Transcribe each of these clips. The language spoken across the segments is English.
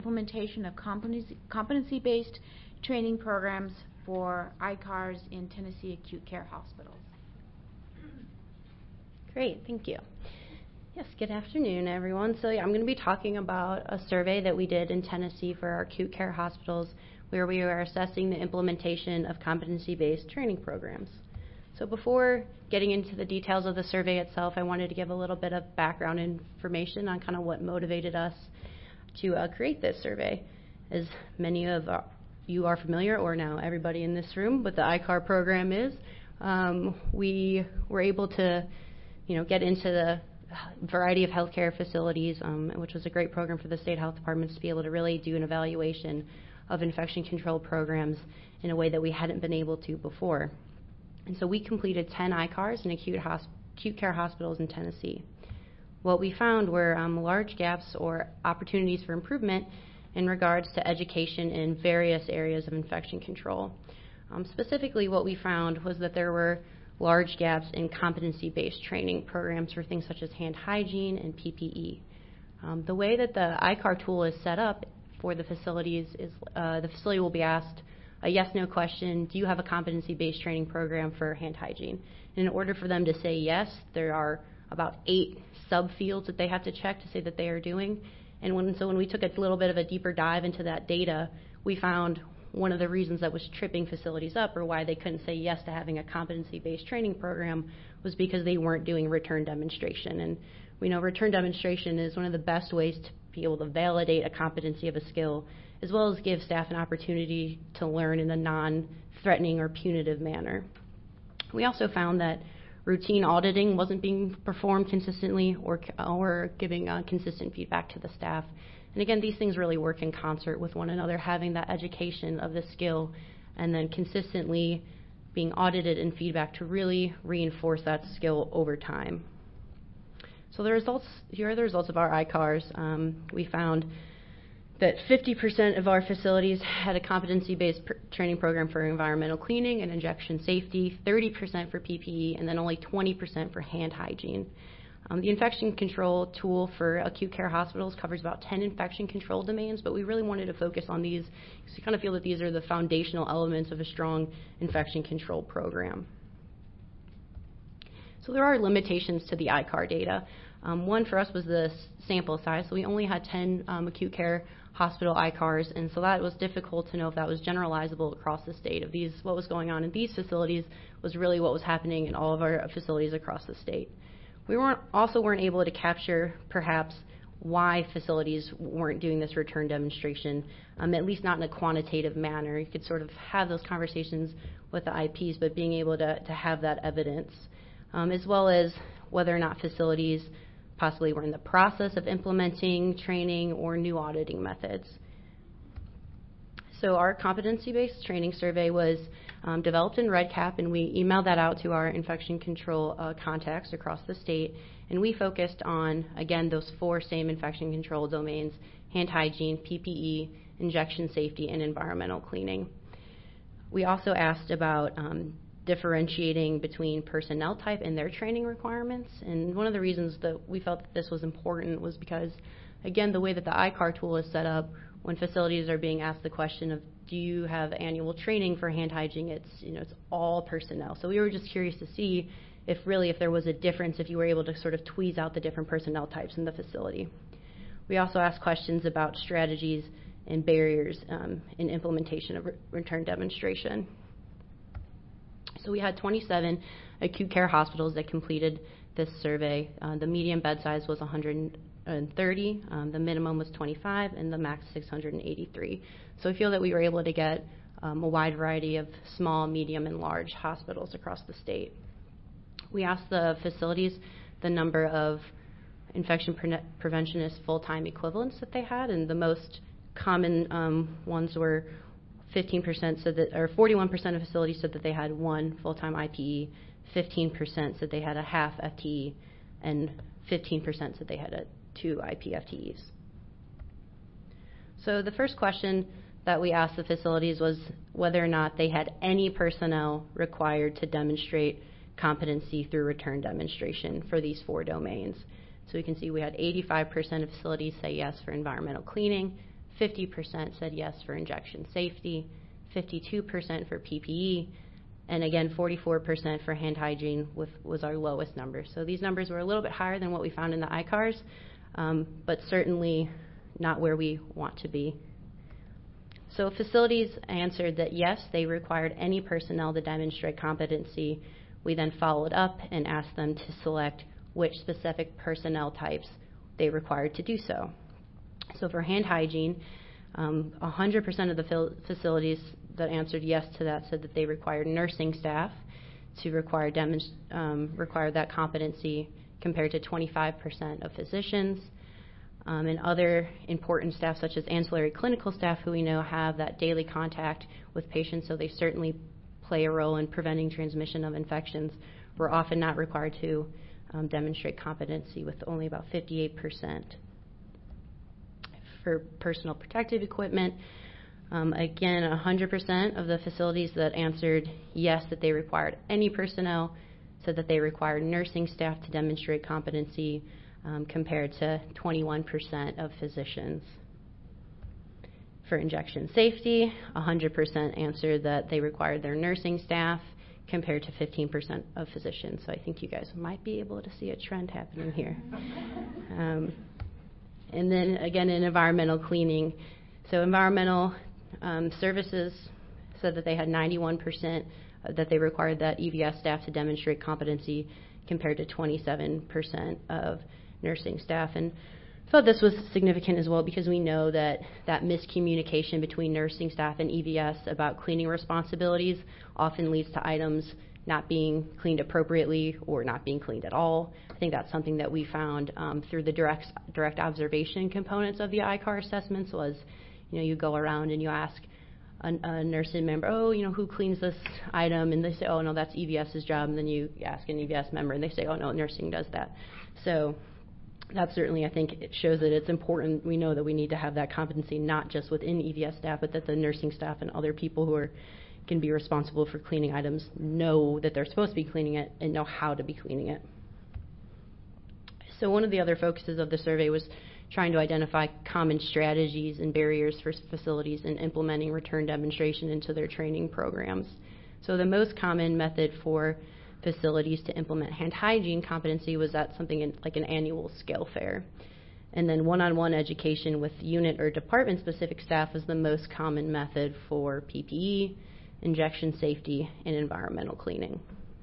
implementation of competency-based training programs for ICARs in Tennessee acute care hospitals. Great, thank you. Yes, good afternoon, everyone. So I'm going to be talking about a survey that we did in Tennessee for our acute care hospitals where we were assessing the implementation of competency-based training programs. So before getting into the details of the survey itself, I wanted to give a little bit of background information on kind of what motivated us to create this survey. As many of you are familiar, or now everybody in this room, what the ICAR program is, we were able to get into the variety of healthcare facilities, which was a great program for the state health departments to be able to really do an evaluation of infection control programs in a way that we hadn't been able to before. And so we completed 10 ICARs in acute care hospitals in Tennessee. What we found were large gaps or opportunities for improvement in regards to education in various areas of infection control. Specifically, what we found was that there were large gaps in competency-based training programs for things such as hand hygiene and PPE. The way that the ICAR tool is set up for the facilities is the facility will be asked a yes-no question: do you have a competency-based training program for hand hygiene? And in order for them to say yes, there are about 8 subfields that they have to check to say that they are doing. And when we took a little bit of a deeper dive into that data, we found one of the reasons that was tripping facilities up, or why they couldn't say yes to having a competency-based training program, was because they weren't doing return demonstration. And we know return demonstration is one of the best ways to be able to validate a competency of a skill, as well as give staff an opportunity to learn in a non-threatening or punitive manner. We also found that routine auditing wasn't being performed consistently or giving consistent feedback to the staff. And again, these things really work in concert with one another, having that education of the skill and then consistently being audited and feedback to really reinforce that skill over time. So here are the results of our ICARs. We found that 50% of our facilities had a competency-based training program for environmental cleaning and injection safety, 30% for PPE, and then only 20% for hand hygiene. The infection control tool for acute care hospitals covers about 10 infection control domains, but we really wanted to focus on these because we kind of feel that these are the foundational elements of a strong infection control program. So there are limitations to the ICAR data. One for us was the sample size, so we only had 10 acute care hospital ICARs, and so that was difficult to know if that was generalizable across the state. What was going on in these facilities was really what was happening in all of our facilities across the state. We weren't able to capture perhaps why facilities weren't doing this return demonstration, at least not in a quantitative manner. You could sort of have those conversations with the IPs, but being able to have that evidence, as well as whether or not facilities possibly were in the process of implementing training or new auditing methods. So our competency-based training survey was developed in REDCap, and we emailed that out to our infection control contacts across the state. And we focused on, again, those 4 same infection control domains: hand hygiene, PPE, injection safety, and environmental cleaning. We also asked about differentiating between personnel type and their training requirements. And one of the reasons that we felt that this was important was because, again, the way that the ICAR tool is set up, when facilities are being asked the question of, do you have annual training for hand hygiene, it's all personnel. So we were just curious to see if there was a difference, if you were able to sort of tweeze out the different personnel types in the facility. We also asked questions about strategies and barriers in implementation of return demonstration. So we had 27 acute care hospitals that completed this survey. The median bed size was 130, the minimum was 25, and the max 683. So I feel that we were able to get a wide variety of small, medium, and large hospitals across the state. We asked the facilities the number of infection preventionist full-time equivalents that they had, and the most common ones were 15% said that, or 41% of facilities said that they had 1 full-time IPE, 15% said they had a half FTE, and 15% said they had 2 IP FTEs. So the first question that we asked the facilities was whether or not they had any personnel required to demonstrate competency through return demonstration for these 4 domains. So we can see we had 85% of facilities say yes for environmental cleaning, 50% said yes for injection safety, 52% for PPE, and again, 44% for hand hygiene was our lowest number. So these numbers were a little bit higher than what we found in the ICARs, but certainly not where we want to be. So facilities answered that yes, they required any personnel to demonstrate competency. We then followed up and asked them to select which specific personnel types they required to do so. So for hand hygiene, 100% of the facilities that answered yes to that said that they required nursing staff to require that competency, compared to 25% of physicians. And other important staff, such as ancillary clinical staff, who we know have that daily contact with patients, so they certainly play a role in preventing transmission of infections, were often not required to demonstrate competency, with only about 58%. For personal protective equipment, again, 100% of the facilities that answered yes that they required any personnel said that they required nursing staff to demonstrate competency, compared to 21% of physicians. For injection safety, 100% answered that they required their nursing staff, compared to 15% of physicians. So I think you guys might be able to see a trend happening here. And then again, in environmental cleaning, so environmental services said that they had 91% that they required that EVS staff to demonstrate competency, compared to 27% of nursing staff. And I thought this was significant as well, because we know that miscommunication between nursing staff and EVS about cleaning responsibilities often leads to items not being cleaned appropriately or not being cleaned at all. I think that's something that we found through the direct observation components of the ICAR assessments. Was, you go around and you ask a nursing member, who cleans this item? And they say, oh, no, that's EVS's job. And then you ask an EVS member and they say, oh, no, nursing does that. So that certainly, I think, it shows that it's important. We know that we need to have that competency, not just within EVS staff, but that the nursing staff and other people who can be responsible for cleaning items know that they're supposed to be cleaning it and know how to be cleaning it. So one of the other focuses of the survey was trying to identify common strategies and barriers for facilities in implementing return demonstration into their training programs. So the most common method for facilities to implement hand hygiene competency was at something like an annual scale fair. And then one-on-one education with unit or department-specific staff was the most common method for PPE, injection safety, and environmental cleaning.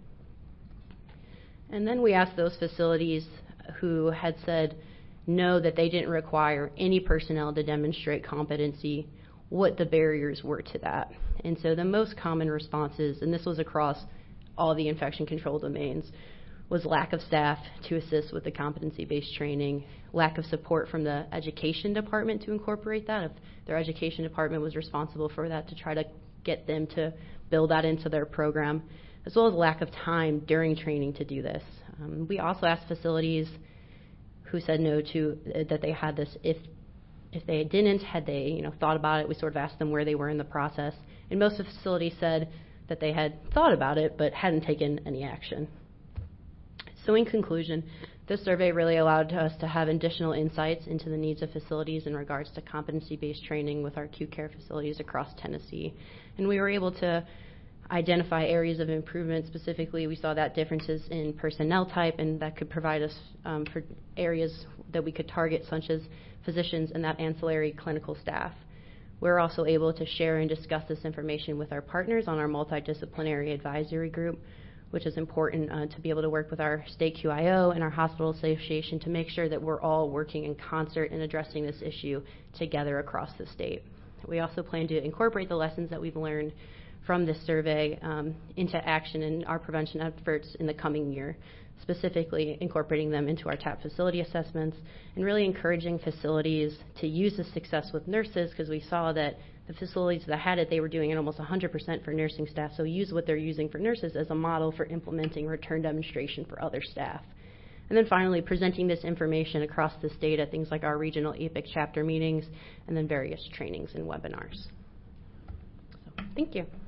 And then we asked those facilities who had said no, that they didn't require any personnel to demonstrate competency, what the barriers were to that. And so the most common responses, and this was across all the infection control domains, was lack of staff to assist with the competency-based training, lack of support from the education department to incorporate that. If their education department was responsible for that, to try to get them to build that into their program, as well as lack of time during training to do this. We also asked facilities who said no to that they had this. If they didn't, had they thought about it, we sort of asked them where they were in the process. And most of the facilities said that they had thought about it but hadn't taken any action. So in conclusion, this survey really allowed us to have additional insights into the needs of facilities in regards to competency-based training with our acute care facilities across Tennessee. And we were able to identify areas of improvement. Specifically, we saw that differences in personnel type, and that could provide us for areas that we could target, such as physicians and that ancillary clinical staff. We're also able to share and discuss this information with our partners on our multidisciplinary advisory group, which is important to be able to work with our state QIO and our hospital association to make sure that we're all working in concert in addressing this issue together across the state. We also plan to incorporate the lessons that we've learned from this survey into action in our prevention efforts in the coming year, specifically incorporating them into our TAP facility assessments and really encouraging facilities to use the success with nurses, because we saw that the facilities that had it, they were doing it almost 100% for nursing staff, so use what they're using for nurses as a model for implementing return demonstration for other staff. And then finally, presenting this information across the state at things like our regional APIC chapter meetings and then various trainings and webinars. So, thank you.